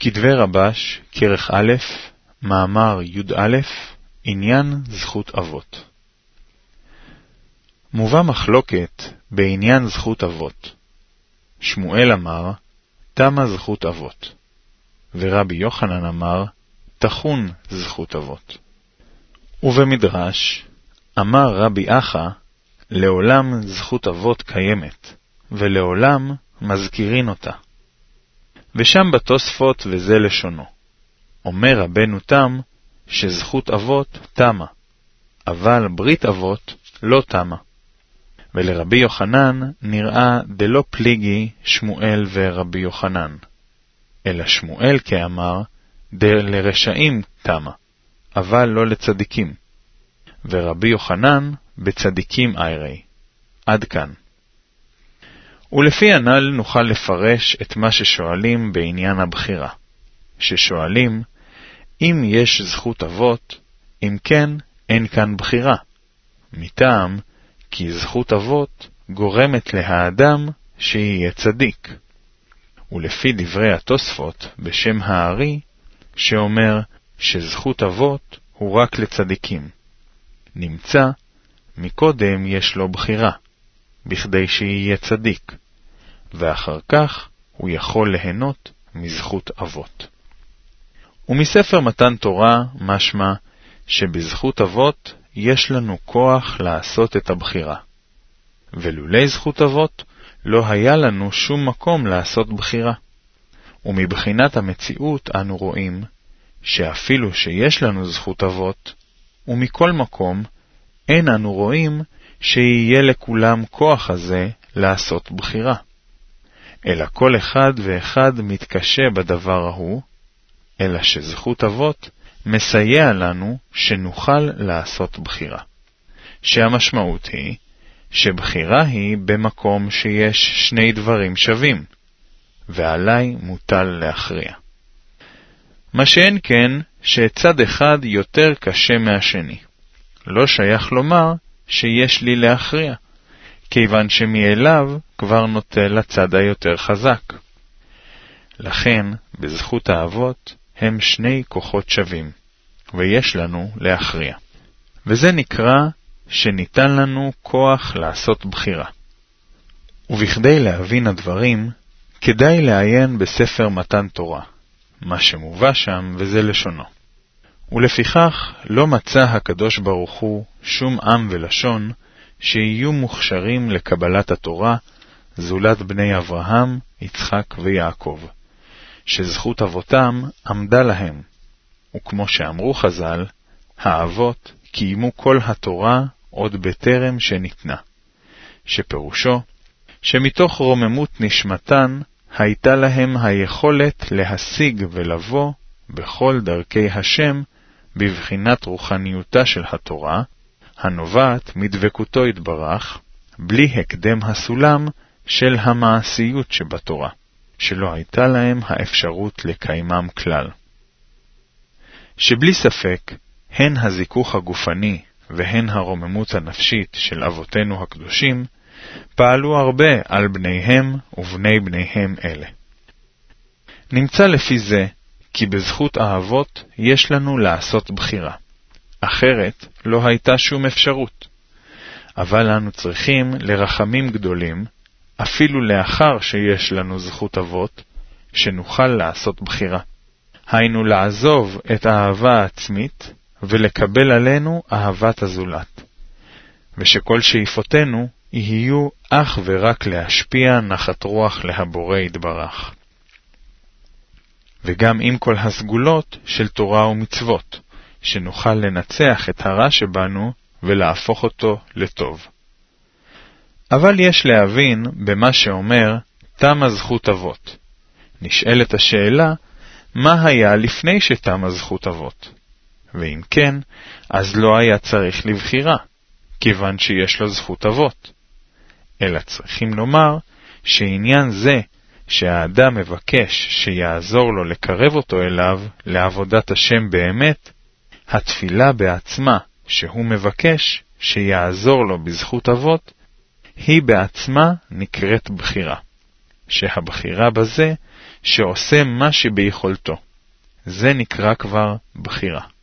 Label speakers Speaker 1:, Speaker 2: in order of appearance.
Speaker 1: כתבי רבש, כרך א', מאמר י"א, עניין זכות אבות. מובא מחלוקת בעניין זכות אבות. שמואל אמר, תמה זכות אבות, ורבי יוחנן אמר, תחון זכות אבות. ובמדרש, אמר רבי אחא, לעולם זכות אבות קיימת, ולעולם מזכירין אותה. ושם בתוספות וזה לשונו. אומר רבנו תם שזכות אבות תמה, אבל ברית אבות לא תמה. ולרבי יוחנן נראה דלא פליגי שמואל ורבי יוחנן, אלא שמואל כאמר דלרשעים תמה, אבל לא לצדיקים, ורבי יוחנן בצדיקים איירי. עד כאן. ולפי הנ"ל נוכל לפרש את מה ששואלים בעניין הבחירה, ששואלים, אם יש זכות אבות, אם כן, אין כאן בחירה, מטעם כי זכות אבות גורמת להאדם שיהיה צדיק. ולפי דברי התוספות בשם הארי, שאומר שזכות אבות הוא רק לצדיקים, נמצא מקודם יש לו בחירה, בכדי שיהיה צדיק, ואחר כך הוא יכול ליהנות מזכות אבות. ומספר מתן תורה משמע שבזכות אבות יש לנו כוח לעשות את הבחירה. ולולי זכות אבות לא היה לנו שום מקום לעשות בחירה. ומבחינת המציאות אנו רואים שאפילו שיש לנו זכות אבות, ומכל מקום אין אנו רואים שיהיה לכולם כוח הזה לעשות בחירה. אלא כל אחד ואחד מתקשה בדבר ההוא, אלא שזכות אבות מסייע לנו שנוכל לעשות בחירה. שהמשמעות היא שבחירה היא במקום שיש שני דברים שווים, ועליי מוטל להכריע. מה שאין כן שצד אחד יותר קשה מהשני. לא שייך לומר שיש לי להכריע, כיוון שמאליו כבר נוטה לצד היותר חזק. לכן, בזכות האבות הם שני כוחות שווים, ויש לנו להכריע. וזה נקרא שניתן לנו כוח לעשות בחירה. ובכדי להבין הדברים, כדאי לעיין בספר מתן תורה, מה שמובא שם וזה לשונו. ולפיכך לא מצא הקדוש ברוך הוא שום עם ולשון שיהיו מוכשרים לקבלת התורה, זולת בני אברהם, יצחק ויעקב, שזכות אבותם עמדה להם. וכמו שאמרו חז"ל, האבות קיימו כל התורה עוד בטרם שניתנה, שפירושו שמתוך רוממות נשמתן הייתה להם היכולת להשיג ולבוא בכל דרכי השם בבחינת רוחניותה של התורה, הנובעת מדבקותו יתברך, בלי הקדם הסולם של המעשיות שבתורה, שלא הייתה להם האפשרות לקיימם כלל. שבלי ספק, הן הזיכוך הגופני והן הרוממות הנפשית של אבותינו הקדושים, פעלו הרבה על בניהם ובני בניהם אלה. נמצא לפי זה, כי בזכות האבות יש לנו לעשות בחירה. אחרת לא הייתה שום אפשרות. אבל אנו צריכים לרחמים גדולים, אפילו לאחר שיש לנו זכות אבות, שנוכל לעשות בחירה. היינו לעזוב את האהבה העצמית, ולקבל עלינו אהבת הזולת. ושכל שאיפותינו יהיו אך ורק להשפיע נחת רוח להבורא יתברך. וגם עם כל הסגולות של תורה ומצוות, שנוכל לנצח את הרע שבנו ולהפוך אותו לטוב. אבל יש להבין במה שאומר תמה זכות אבות. נשאלת השאלה, מה היה לפני שתמה זכות אבות? ואם כן, אז לא היה צריך לבחירה, כיוון שיש לו זכות אבות. אלא צריכים לומר שעניין זה שהאדם מבקש שיעזור לו לקרב אותו אליו לעבודת השם באמת, התפילה בעצמה שהוא מבקש שיעזור לו בזכות אבות, היא בעצמה נקראת בחירה, שהבחירה בזה שעושה מה שביכולתו. זה נקרא כבר בחירה.